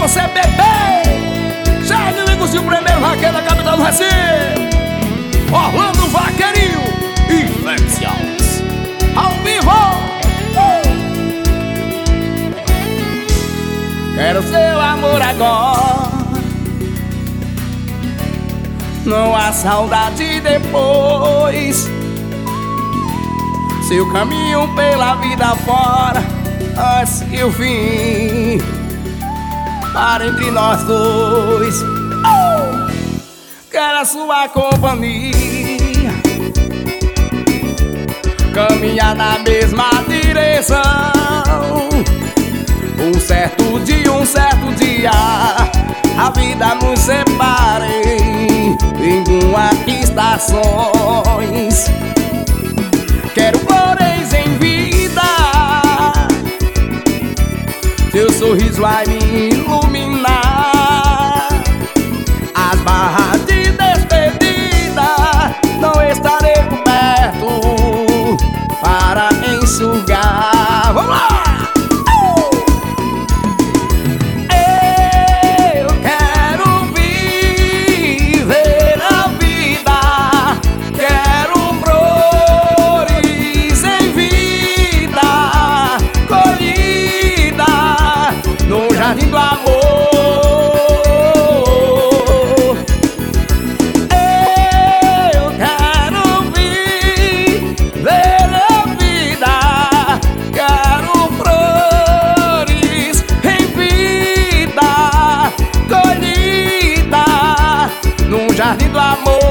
você, bebê! Charles Domingos, o primeiro vaqueiro da capital do Recife, Orlando Vaqueirinho e Infections ao vivo. Quero seu amor agora, não há saudade depois. Seu caminho pela vida fora, antes que o fim para entre nós dois. Quero a sua companhia, caminhar na mesma direção. Um certo dia, a vida nos separa em duas estações. Quero flores em vida, teu sorriso vai me iluminar. As barras de despedida, não estarei por perto para enxugar. Vamos lá! Jardim do amor, eu quero viver a vida, quero flores em vida, colhida num jardim do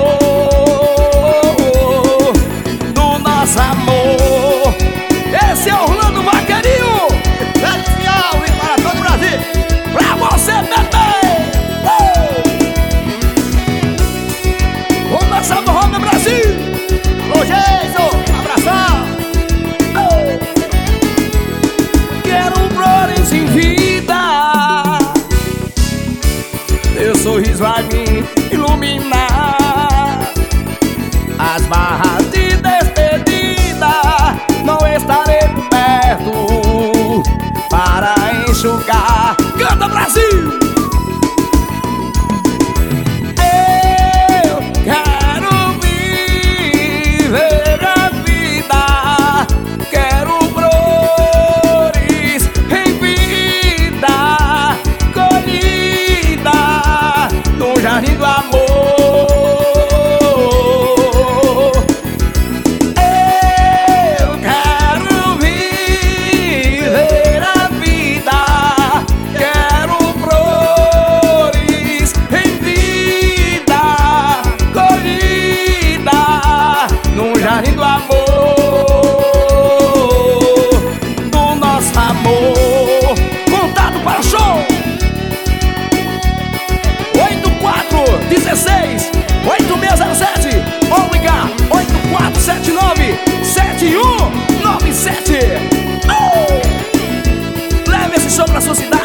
amor, do nosso amor. Esse é Orlando Vaqueirinho, especial e para todo o Brasil. Pra você, bebê! Vamos dançar no Roda Brasil! Alô, Jason! Abração! Quero flores em vida, teu sorriso vai me iluminar. As barras de despedida, não estarei perto para enxugar. Canta, Brasil! Eu quero viver a vida, quero flores em vida, colhida no jardim do amor. Eu quero viver a vida, quero flores em vida, colhida no jardim do amor, do nosso amor. Contato para o show 8416-8607 ou ligar 8479-7197. Leve esse show pra sua cidade.